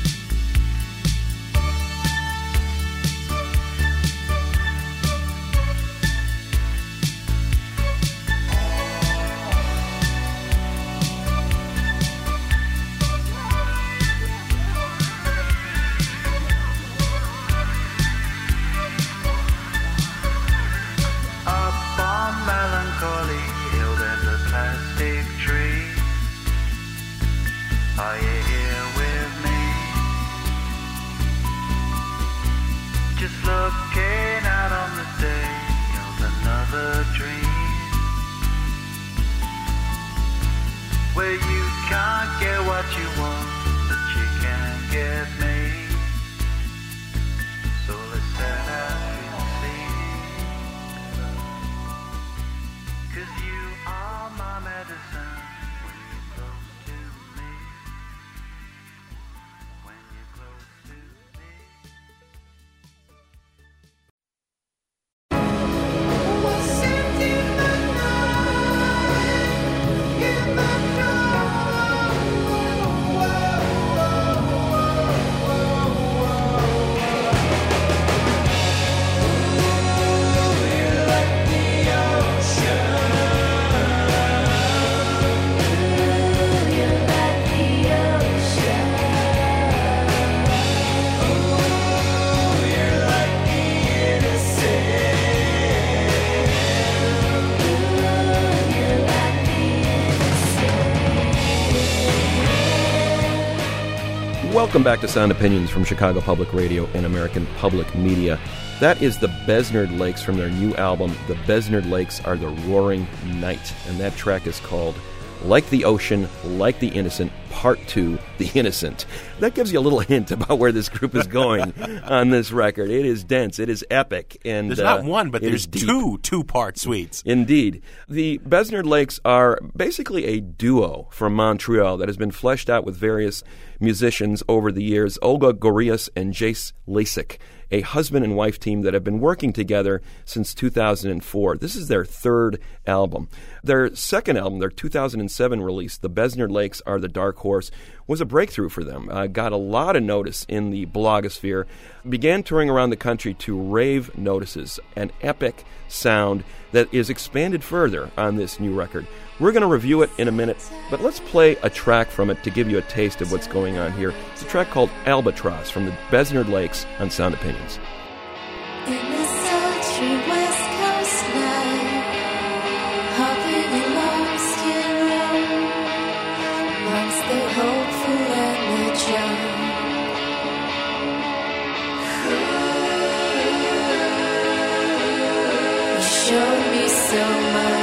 Welcome back to Sound Opinions from Chicago Public Radio and American Public Media. That is the Besnard Lakes from their new album, The Besnard Lakes Are the Roaring Night. And that track is called Like the Ocean, Like the Innocent, Part two, The Innocent. That gives you a little hint about where this group is going on this record. It is dense. It is epic. And there's uh, not one, but there's two two-part suites. Indeed. The Besnard Lakes are basically a duo from Montreal that has been fleshed out with various musicians over the years, Olga Gorias and Jace Lasik, a husband and wife team that have been working together since two thousand four. This is their third album. Their second album, their two thousand seven release, The Besnard Lakes Are the Dark Horse, was a breakthrough for them. Uh, got a lot of notice in the blogosphere, began touring around the country to rave notices, an epic sound that is expanded further on this new record. We're going to review it in a minute, but let's play a track from it to give you a taste of what's going on here. It's a track called Albatross from the Besnard Lakes on Sound Opinions. In the sultry West Coast night, hopping and lost in room, amongst the hopeful and the young. You showed me so much.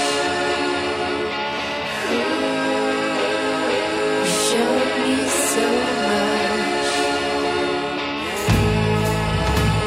You showed me so much.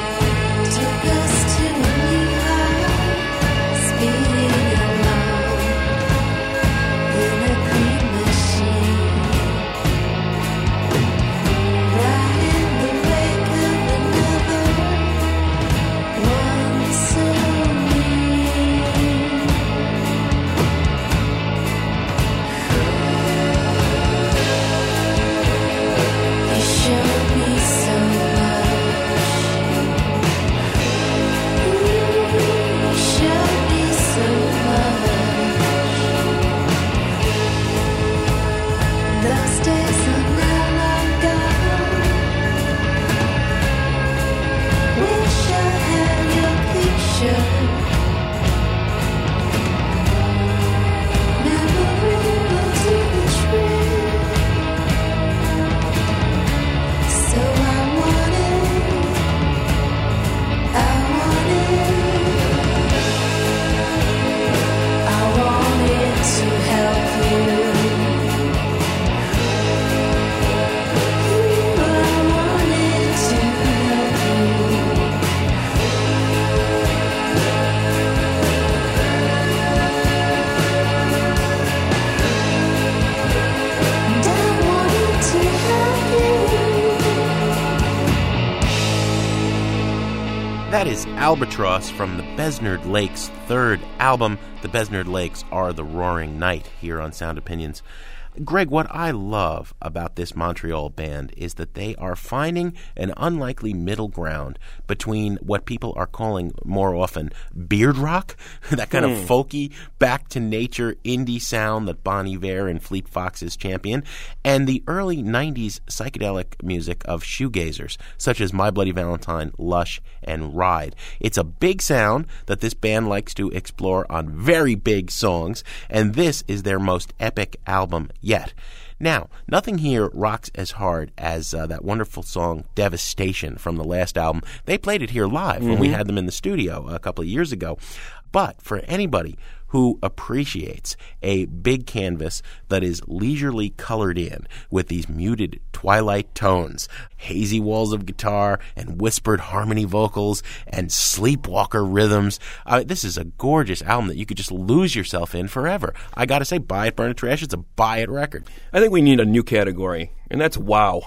That is Albatross from the Besnard Lakes' third album. The Besnard Lakes are the Roaring Night here on Sound Opinions. Greg, what I love about this Montreal band is that they are finding an unlikely middle ground between what people are calling more often beard rock, that kind Hmm. of folky, back-to-nature indie sound that Bon Iver and Fleet Foxes champion, and the early nineties psychedelic music of shoegazers, such as My Bloody Valentine, Lush, and Ride. It's a big sound that this band likes to explore on very big songs, and this is their most epic album yet. Now, nothing here rocks as hard as uh, that wonderful song Devastation from the last album. They played it here live when we Mhm. had them in the studio a couple of years ago. But for anybody who appreciates a big canvas that is leisurely colored in with these muted twilight tones, hazy walls of guitar and whispered harmony vocals and sleepwalker rhythms, uh, this is a gorgeous album that you could just lose yourself in forever. I gotta say, buy it, burn it, trash. It's a buy it record. I think we need a new category, and that's wow.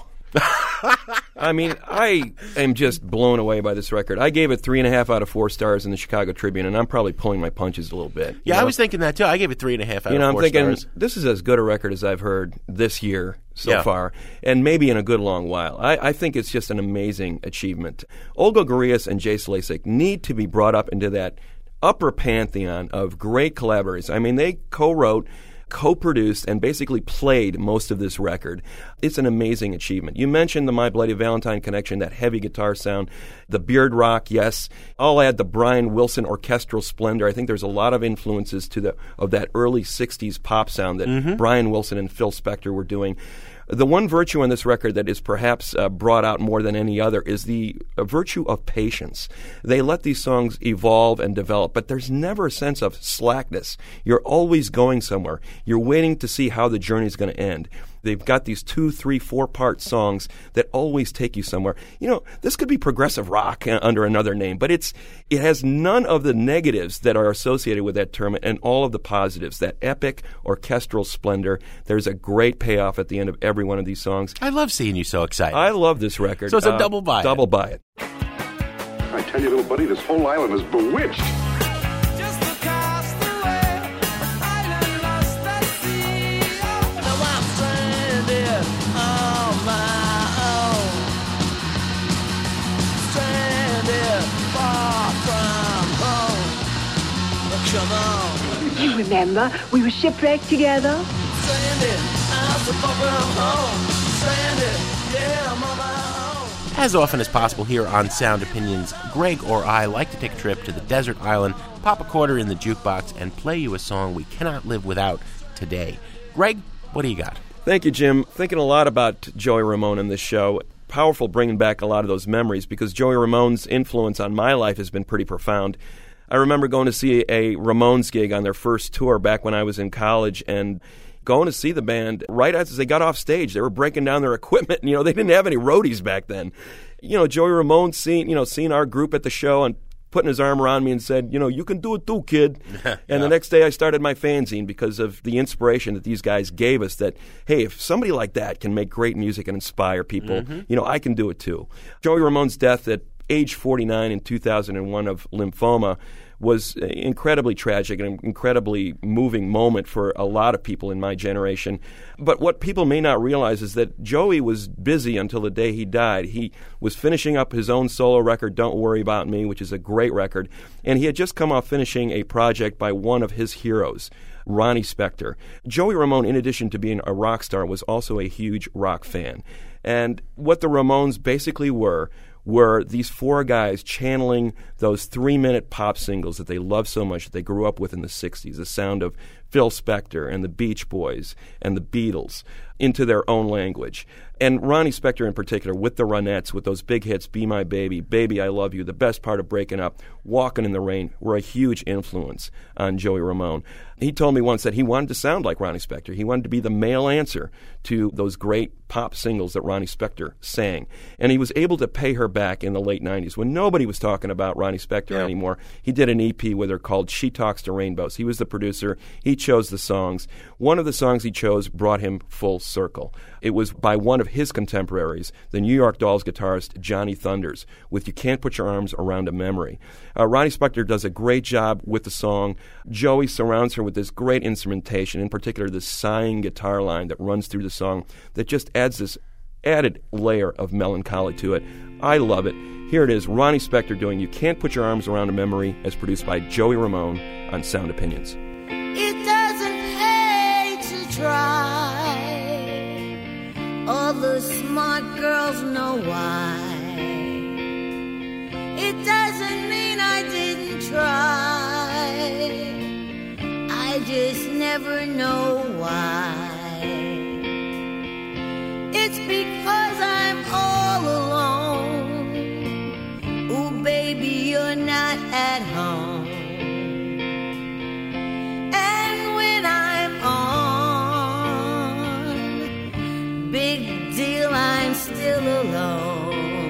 I mean, I am just blown away by this record. I gave it three and a half out of four stars in the Chicago Tribune, and I'm probably pulling my punches a little bit. Yeah, you I know? was thinking that too. I gave it three and a half out You know, of I'm four thinking stars. this is as good a record as I've heard this year so Yeah. far, and maybe in a good long while. I, I think it's just an amazing achievement. Olga Gurias and Jay Slasik need to be brought up into that upper pantheon of great collaborators. I mean, they co-wrote, co-produced, and basically played most of this record. It's an amazing achievement. You mentioned the My Bloody Valentine connection, that heavy guitar sound, the beard rock, yes. I'll add the Brian Wilson orchestral splendor. I think there's a lot of influences to the of that early sixties pop sound that Mhm. Brian Wilson and Phil Spector were doing. The one virtue on this record that is perhaps uh, brought out more than any other is the uh, virtue of patience. They let these songs evolve and develop, but there's never a sense of slackness. You're always going somewhere. You're waiting to see how the journey is going to end. They've got these two, three, four-part songs that always take you somewhere. You know, this could be progressive rock uh, under another name, but it's it has none of the negatives that are associated with that term and all of the positives, that epic orchestral splendor. There's a great payoff at the end of every one of these songs. I love seeing you so excited. I love this record. So it's a Uh, double buy it. Double buy it. I tell you, little buddy, this whole island is bewitched. You remember, we were shipwrecked together. As often as possible here on Sound Opinions, Greg or I like to take a trip to the desert island, pop a quarter in the jukebox, and play you a song we cannot live without today. Greg, what do you got? Thank you, Jim. Thinking a lot about Joey Ramone in this show. Powerful bringing back a lot of those memories because Joey Ramone's influence on my life has been pretty profound. I remember going to see a Ramones gig on their first tour back when I was in college and going to see the band right as they got off stage. They were breaking down their equipment. You know, they didn't have any roadies back then. You know, Joey Ramone seeing, you know, seeing our group at the show and putting his arm around me and said, you know, you can do it too, kid. And the next day I started my fanzine because of the inspiration that these guys gave us that, hey, if somebody like that can make great music and inspire people, Mhm. you know, I can do it too. Joey Ramone's death at age forty-nine in two thousand one of lymphoma was an incredibly tragic and an incredibly moving moment for a lot of people in my generation. But what people may not realize is that Joey was busy until the day he died. He was finishing up his own solo record, Don't Worry About Me, which is a great record. And he had just come off finishing a project by one of his heroes, Ronnie Spector. Joey Ramone, in addition to being a rock star, was also a huge rock fan. And what the Ramones basically were were these four guys channeling those three-minute pop singles that they loved so much that they grew up with in the sixties, the sound of Phil Spector and the Beach Boys and the Beatles, into their own language. And Ronnie Spector in particular, with the Ronettes, with those big hits, Be My Baby, Baby I Love You, The Best Part of Breaking Up, Walking in the Rain, were a huge influence on Joey Ramone. He told me once that he wanted to sound like Ronnie Spector. He wanted to be the male answer to those great pop singles that Ronnie Spector sang. And he was able to pay her back in the late nineties when nobody was talking about Ronnie Spector Yeah. anymore. He did an E P with her called She Talks to Rainbows. He was the producer. He chose the songs. One of the songs he chose brought him full circle. It was by one of of his contemporaries, the New York Dolls guitarist Johnny Thunders, with You Can't Put Your Arms Around a Memory. Uh, Ronnie Spector does a great job with the song. Joey surrounds her with this great instrumentation, in particular this sighing guitar line that runs through the song that just adds this added layer of melancholy to it. I love it. Here it is, Ronnie Spector doing You Can't Put Your Arms Around a Memory, as produced by Joey Ramone on Sound Opinions. It doesn't pay to try. All the smart girls know why. It doesn't mean I didn't try. I just never know why. It's because I'm all alone. Ooh, baby, you're not at home. And when I'm on, big deal, I'm still alone.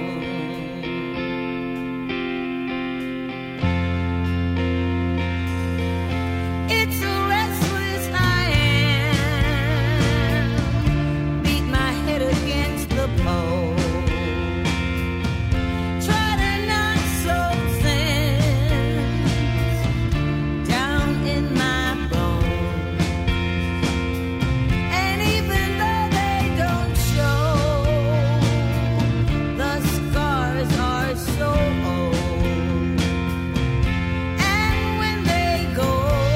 It's a restless I am. Beat my head against the pole. Try to knock some sense down in my bones. And even though they don't show, the scars are so old. And when they go,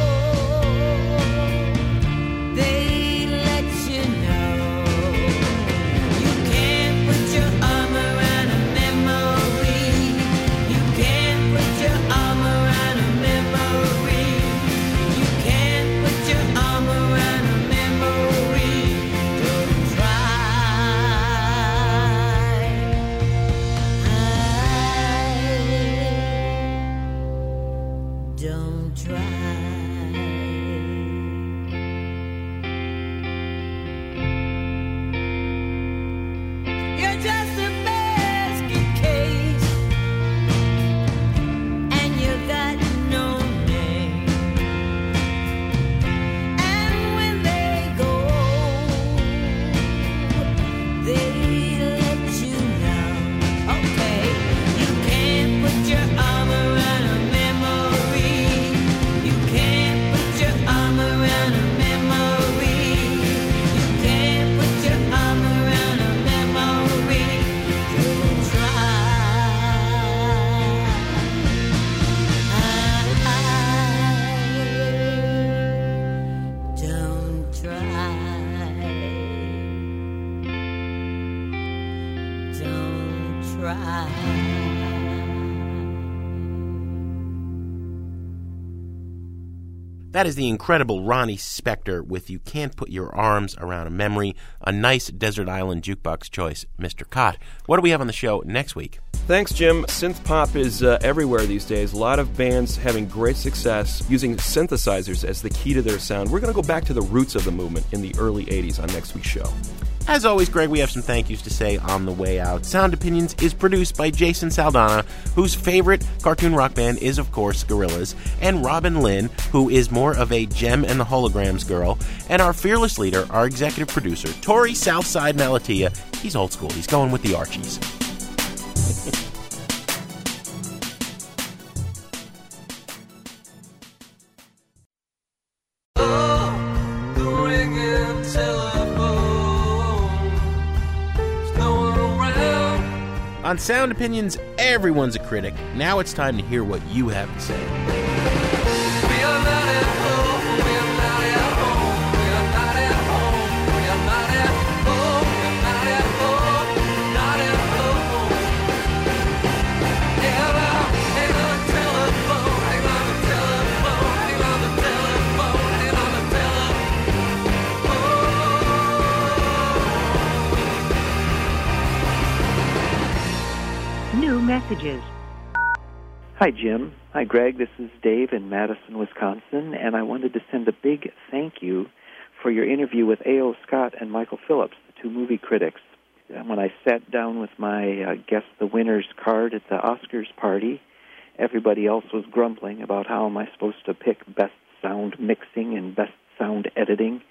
they let you know. You can't put your arm around a memory. You can't put your arm around a memory. You can't put your arm around a memory. Don't try. Don't try. You're just a basket case, and you got no name. And when they go, they let you know. Okay, you can't put your arm around a memory. You can't put your arm around a memory. You can't put your arm around a memory. Don't try. Don't try. Don't try. That is the incredible Ronnie Spector with You Can't Put Your Arms Around a Memory, a nice desert island jukebox choice, Mister Cott. What do we have on the show next week? Thanks, Jim. Synth pop is uh, everywhere these days. A lot of bands having great success using synthesizers as the key to their sound. We're going to go back to the roots of the movement in the early eighties on next week's show. As always, Greg, we have some thank yous to say on the way out. Sound Opinions is produced by Jason Saldana, whose favorite cartoon rock band is, of course, Gorillaz, and Robin Lynn, who is more of a Gem and the Holograms girl, and our fearless leader, our executive producer, Tori Southside Malatia. He's old school. He's going with the Archies. On Sound Opinions, everyone's a critic. Now it's time to hear what you have to say. New messages. Hi, Jim. Hi, Greg. This is Dave in Madison, Wisconsin, and I wanted to send a big thank you for your interview with A O. Scott and Michael Phillips, the two movie critics. And when I sat down with my uh, Guess the Winner's card at the Oscars party, everybody else was grumbling about how am I supposed to pick best sound mixing and best sound editing. Well,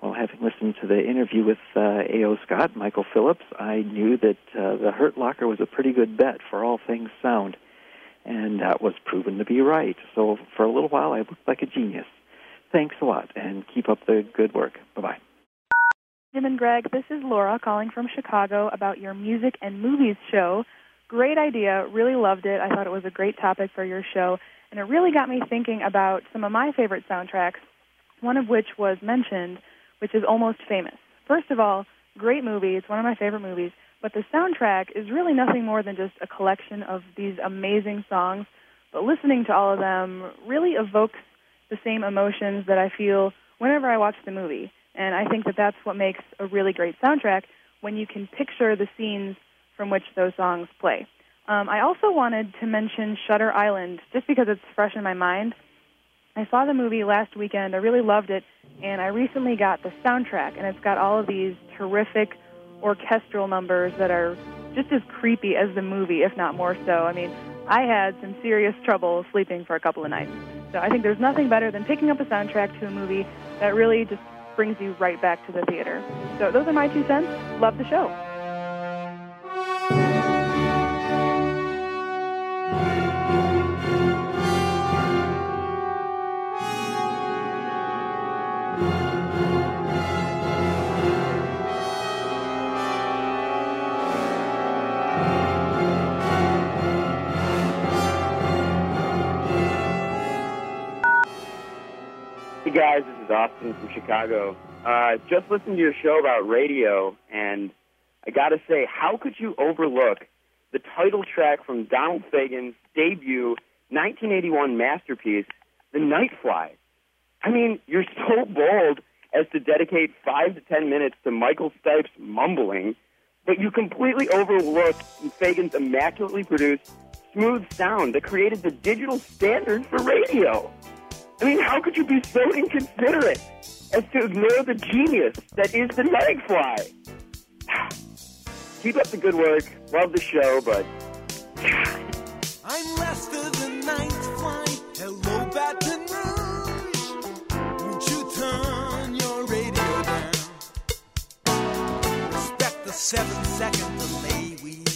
well, having listened to the interview with uh, A O. Scott, Michael Phillips, I knew that uh, the Hurt Locker was a pretty good bet for all things sound, and that was proven to be right. So for a little while, I looked like a genius. Thanks a lot, and keep up the good work. Bye-bye. Jim and Greg, this is Laura calling from Chicago about your music and movies show. Great idea. Really loved it. I thought it was a great topic for your show, and it really got me thinking about some of my favorite soundtracks, one of which was mentioned, which is Almost Famous. First of all, great movie. It's one of my favorite movies, but the soundtrack is really nothing more than just a collection of these amazing songs, but listening to all of them really evokes the same emotions that I feel whenever I watch the movie. And I think that that's what makes a really great soundtrack, when you can picture the scenes from which those songs play. Um, I also wanted to mention Shutter Island, just because it's fresh in my mind. I saw the movie last weekend. I really loved it, and I recently got the soundtrack, and it's got all of these terrific orchestral numbers that are just as creepy as the movie, if not more so. I mean, I had some serious trouble sleeping for a couple of nights. So I think there's nothing better than picking up a soundtrack to a movie that really just brings you right back to the theater. So those are my two cents. Love the show. Hey guys, this is Austin from Chicago. Uh, just listened to your show about radio, and I gotta say, how could you overlook the title track from Donald Fagen's debut nineteen eighty-one masterpiece, The Nightfly? I mean, you're so bold as to dedicate five to ten minutes to Michael Stipe's mumbling, but you completely overlook Fagen's immaculately produced, smooth sound that created the digital standard for radio. I mean, how could you be so inconsiderate as to ignore the genius that is the Nightfly? Keep up the good work. Love the show, but... I'm Lester the Nightfly. Hello, Baton Rouge. Won't you turn your radio down? Respect the seven-second delay we use.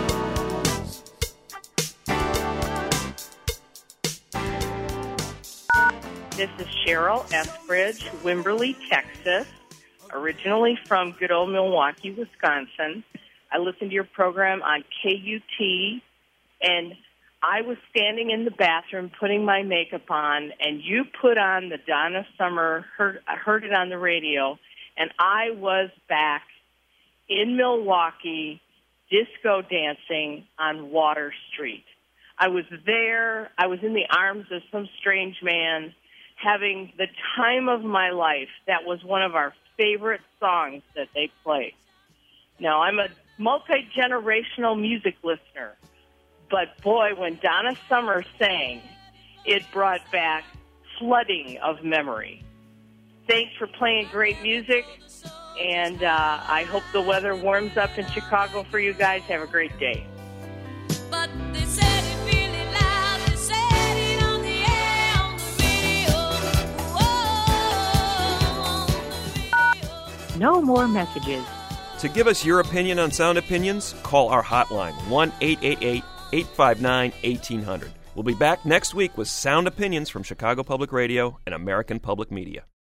This is Cheryl Eskridge, Wimberley, Texas, originally from good old Milwaukee, Wisconsin. I listen to your program on K U T, and I was standing in the bathroom putting my makeup on, and you put on the Donna Summer, heard, I heard it on the radio, and I was back in Milwaukee disco dancing on Water Street. I was there. I was in the arms of some strange man, having the time of my life. That was one of our favorite songs that they played. Now, I'm a multi-generational music listener, but boy, when Donna Summer sang, it brought back flooding of memory. Thanks for playing great music, and uh, I hope the weather warms up in Chicago for you guys. Have a great day. But they said it really loud. They said it on the air, on the radio. No more messages. To give us your opinion on Sound Opinions, call our hotline, one eight eight eight, eight five nine, one eight zero zero. We'll be back next week with Sound Opinions from Chicago Public Radio and American Public Media.